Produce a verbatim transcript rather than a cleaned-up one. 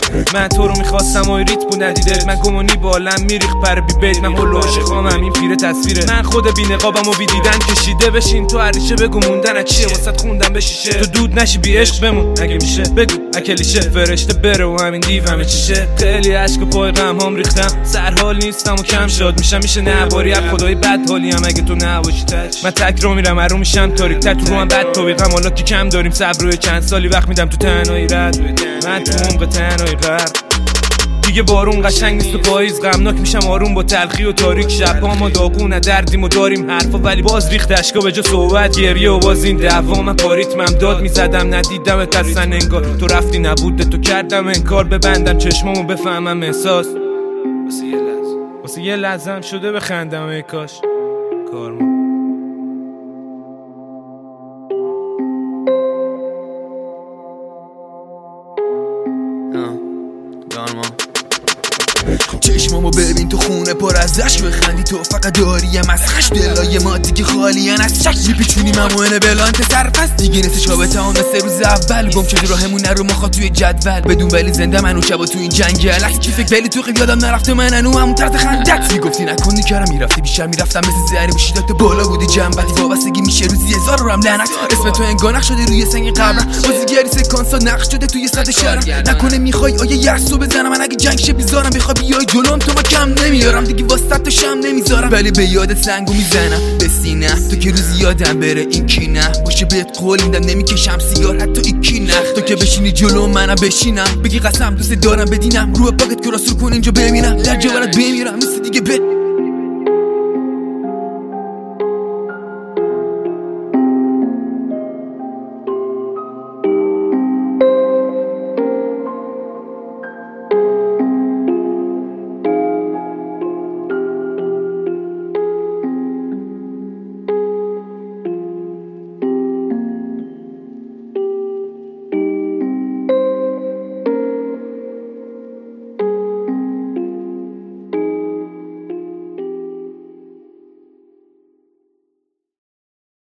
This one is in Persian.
من تو رو میخواستم و ریت بود ندیدت. من گمونی بالم میریخ پر بی بیت. من هلوش خامم این پیر تصویره. من خود بی نقابم و بی دیدن کشیده. بشین تو عریشه بگو موندن از چیه واسط خوندم به شیشه. تو دود نشی بی عشق بمون اگه میشه بگو اکلیشه. فرشته بره و همین دیو همه چیشه. خیلی عشق و پای غم هم ریختم. سر حال نیستم و کم شاد میشم. میشه نباری از خدای بد حالی هم اگه تو نباشی تاش. من تک رو میرم ارو میشم تاریک تر. تو رو هم بد تویقم حالا که کم داریم صبر روی چند سالی وقت میدم تو تنهایی رد. من تو عمق تنهایی غرق. دیگه بارون قشنگ نیست و پاییز غمناک میشم آروم با تلخی و تاریک. شب‌ها ما داغونه دردیم و داریم حرفا ولی باز ریخت اشکا به جا صحبت گریه و باز این دعوا. من پاریتمم داد میزدم ندیدم ترسن انگار. تو رفتی نبوده تو کردم انکار. ببندم چشمامو بفهمم احساس واسه یه لحظه واسه یه لحظه هم شده بخندم ای کاش کارم. چشمامو ببین تو خونه پر از عشق. بخندی تو فقط داریم از خشم. دلای ما دیگه خالیان از شک. میپیچونی مموهنه بلانت سرفست. دیگه نسه شابه هم مثل روز اول. گم شدی راهمون نرو ما خواه توی جدول. بدون ولی زنده منو شبا تو این جنگل. از کی فکر ولی تو خیلی یادم نرفته من انو همون طرز خندت. میگفتی نکنی کارم میرفتی بیشتر میرفتم مثل زهر بشیدات بالا بودی جنبتی. وابستگی میشه روزی هزار رو هم لعنت. اسم تو انگار شده روی سنگ قبرم. بازیگری سکانسا نقش شده توی صد شهرم. نکنه میخوای آیه یرسو بزنم. من اگه جنگ شه بیزارم بخوای بیای جلوم تو ما کم نمیارم. دیگه واسط تو شم نمیذارم ولی به یاد سنگو میزنم به سینه. تو که روزی یادم بره این کی نه باشه بهت قول میدم نمیکشم سیگار حتی ایکی نه. تو که بشینی جلو منم بشینم بگی قسم دوست دارم بدینم. رو پاکت کراس رو کن اینجا ببینم در جوارت بمیرم مثل دیگه بد